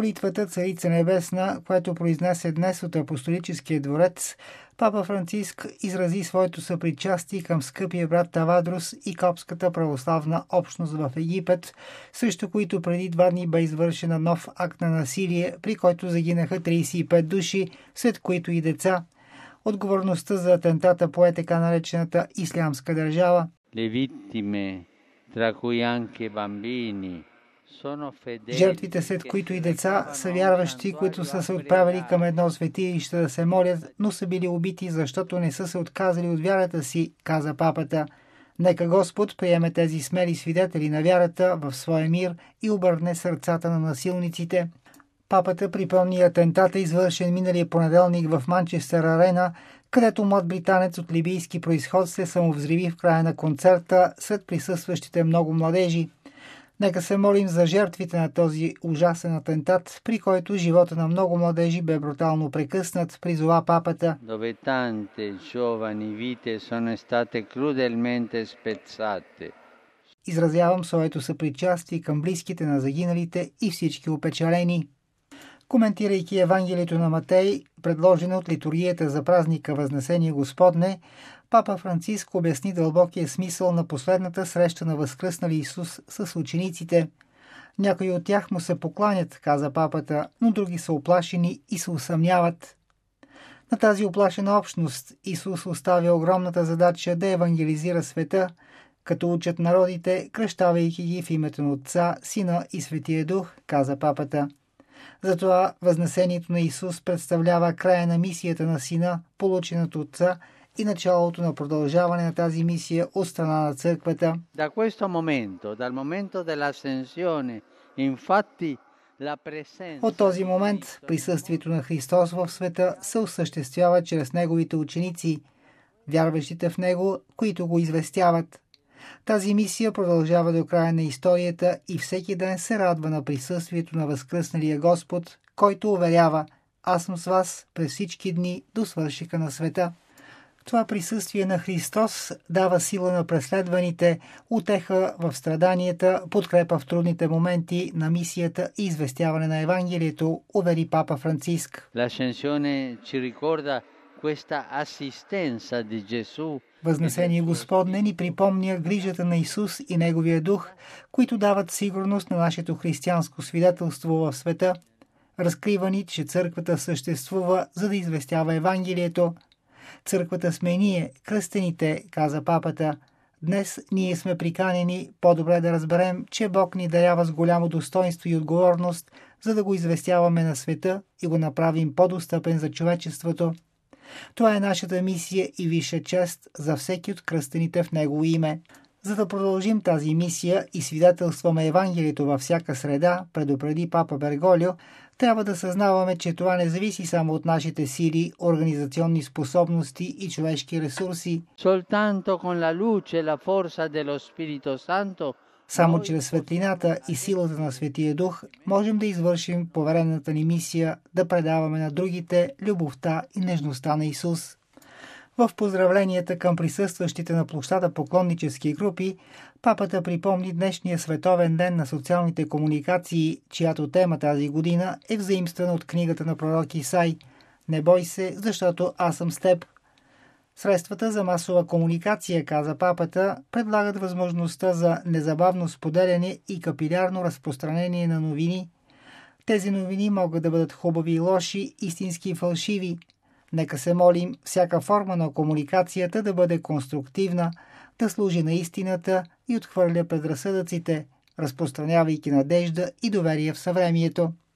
молитвата Царица Небесна, която произнесе днес от Апостолическия дворец, Папа Франциск изрази своето съпричастие към скъпия брат Тавадрос и Копската православна общност в Египет, срещу които преди 2 дни бе извършена нов акт на насилие, при който загинаха 35 души, сред които и деца. Отговорността за атентата пое така наречената Ислямска държава. Жертвите, сред които и деца, са вярващи, които са се отправили към едно светилище да се молят, но са били убити, защото не са се отказали от вярата си, каза папата. Нека Господ приеме тези смели свидетели на вярата в своя мир и обърне сърцата на насилниците. Папата припомни атентата, извършен миналия понеделник в Манчестър Арена, където млад британец от либийски произход се самовзриви в края на концерта сред присъстващите много младежи. Нека се молим за жертвите на този ужасен атентат, при който живота на много младежи бе брутално прекъснат, призова папата. Dove tante giovani vite sono state crudelmente spezzate. Изразявам своето съпричастие към близките на загиналите и всички опечалени. Коментирайки Евангелието на Матей, предложено от литургията за празника Възнесение Господне, Папа Франциск обясни дълбокия смисъл на последната среща на възкръснали Исус с учениците. Някои от тях му се покланят, каза папата, но други са оплашени и се усъмняват. На тази оплашена общност Исус оставя огромната задача да евангелизира света, като учат народите, кръщавайки ги в името на Отца, Сина и Светия Дух, каза папата. Затова възнесението на Исус представлява края на мисията на Сина, получена от Отца, и началото на продължаване на тази мисия от страна на църквата. От този момент присъствието на Христос в света се осъществява чрез Неговите ученици, вярващите в Него, които го известяват. Тази мисия продължава до края на историята и всеки ден се радва на присъствието на възкръсналия Господ, който уверява: аз съм с вас през всички дни до свършика на света. Това присъствие на Христос дава сила на преследваните, утеха в страданията, подкрепа в трудните моменти на мисията и известяване на Евангелието, увери папа Франциск. Възнесение Господне ни припомня грижата на Исус и Неговия дух, които дават сигурност на нашето християнско свидетелство в света. Разкрива ни, че църквата съществува, за да известява Евангелието. Църквата сме ние, кръстените, каза папата. Днес ние сме приканени по-добре да разберем, че Бог ни дарява с голямо достоинство и отговорност, за да го известяваме на света и го направим по-достъпен за човечеството. Това е нашата мисия и висша чест за всеки от кръстените в Негово име. За да продължим тази мисия и свидетелстваме Евангелието във всяка среда, предупреди папа Берголио, трябва да съзнаваме, че това не зависи само от нашите сили, организационни способности и човешки ресурси. Само чрез светлината и силата на Светия Дух можем да извършим поверената ни мисия да предаваме на другите любовта и нежността на Исус. В поздравленията към присъстващите на площада поклоннически групи, папата припомни днешния световен ден на социалните комуникации, чиято тема тази година е взаимствана от книгата на пророк Исай «Не бой се, защото аз съм с теб». Средствата за масова комуникация, каза папата, предлагат възможността за незабавно споделяне и капилярно разпространение на новини. Тези новини могат да бъдат хубави и лоши, истински и фалшиви. Нека се молим всяка форма на комуникацията да бъде конструктивна, да служи на истината и отхвърля предразсъдъците, разпространявайки надежда и доверие в съвремието.